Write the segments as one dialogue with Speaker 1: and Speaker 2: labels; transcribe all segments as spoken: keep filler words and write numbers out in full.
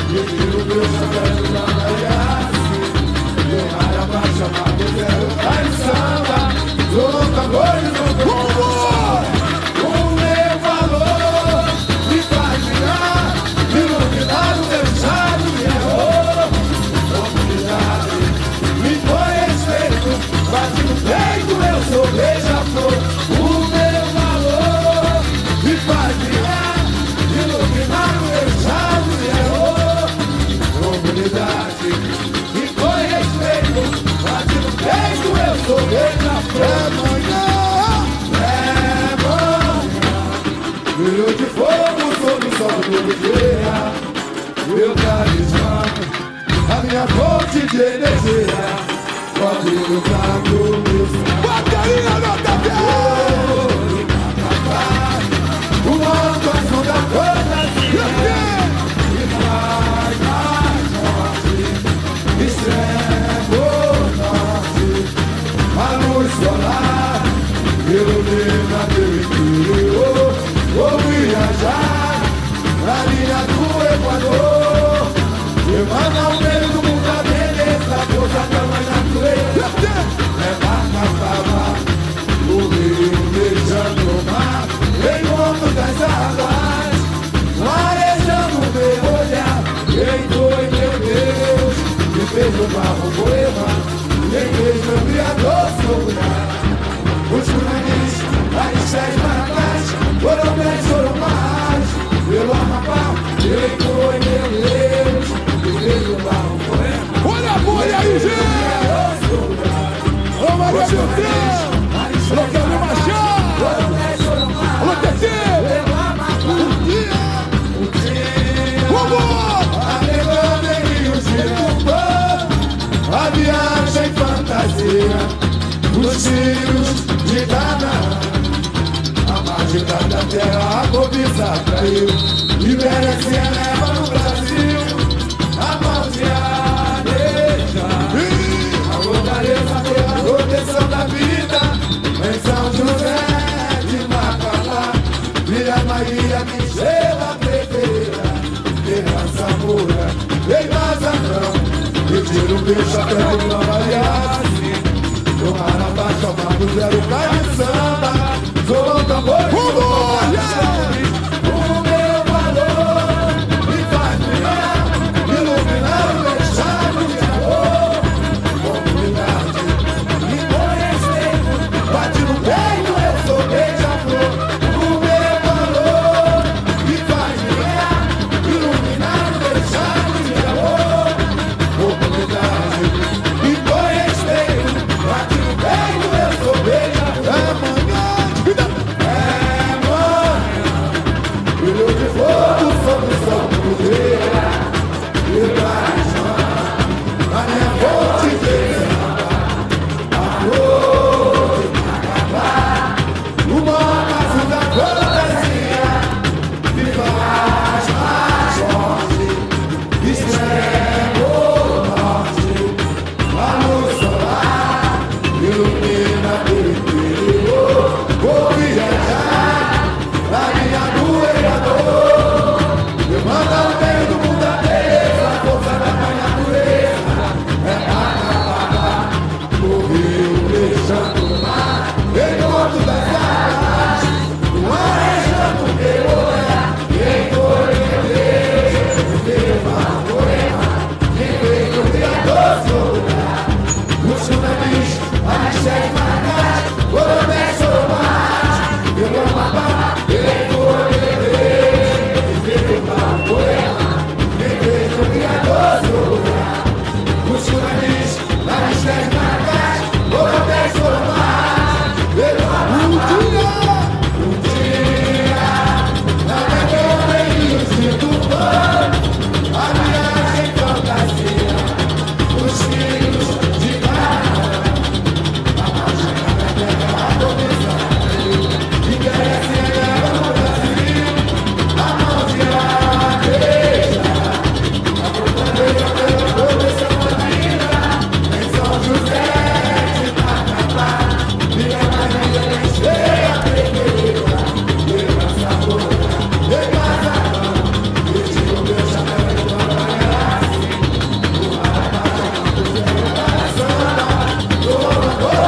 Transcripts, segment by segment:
Speaker 1: Eu tiro meu chapéu da Mariachi. Meu rara pra chamar do zero tá de samba. Sou tambor e não vou. O meu valor me faz virar, iluminar o meu chave e errou. Comunidade, me põe respeito, bate no peito, eu sou beija-flor. O meu valor me faz virar, iluminar o meu chave e errou. Comunidade, me põe respeito, bate no peito, eu sou beija-flor. Brilho de fogo sob o sol do dia. Meu carisma, a minha fonte de energia. Cobre no campo, meu sonho. Bateria nota dez. O alto a som da fantasia. E faz mais forte. Extremo norte. A luz solar ilumina teu interior. Vou viajar na linha do Equador. Emana o meio do mundo, a beleza, a força da mãe natureza. Levar na fava, o rio beijando o mar. Encontro das águas, marejando o meu olhar. Quem foi meu Deus, que fez o barro poema. Quem fez meu criador sobrar. Os curanis, as sete marcas, foram dez, foram mais. Pelo Amapá, quem foi meu Deus, que fez o barro poema.
Speaker 2: Olha a bolha aí, gente! Ô, Maria José! Alô, Kelvin Machado! Alô, Tetê!
Speaker 1: O dia,
Speaker 2: Vamos!
Speaker 1: a demanda e o Gitupã, a viagem fantasia, os tiros de Canaã. A mágica da terra, a cobiça atraiu. Libera se eleva no Brasil. A mão de areia, a fortaleza pela proteção da vida. Em São José de Macapá, Vila Maria, minha estrela preferida. Terraça pura, vem Mazanão. E tiro o meu chapéu da Mariachi. Do Marabá, chamado zero, cai de samba. Sou um tambor, sou um o meu valor me faz brilhar, iluminar o meu estado de amor. Comunidade, me põe respeito, bate no peito, eu sou beija-flor. O meu valor me faz brilhar, iluminar o meu estado de amor. Comunidade, me põe respeito, bate no peito, eu sou beija-flor.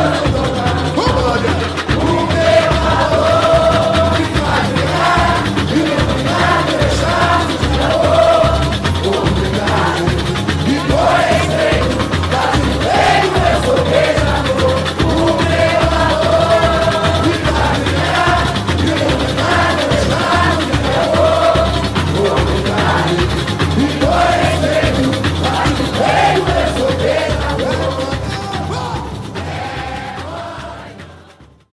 Speaker 1: Chorão.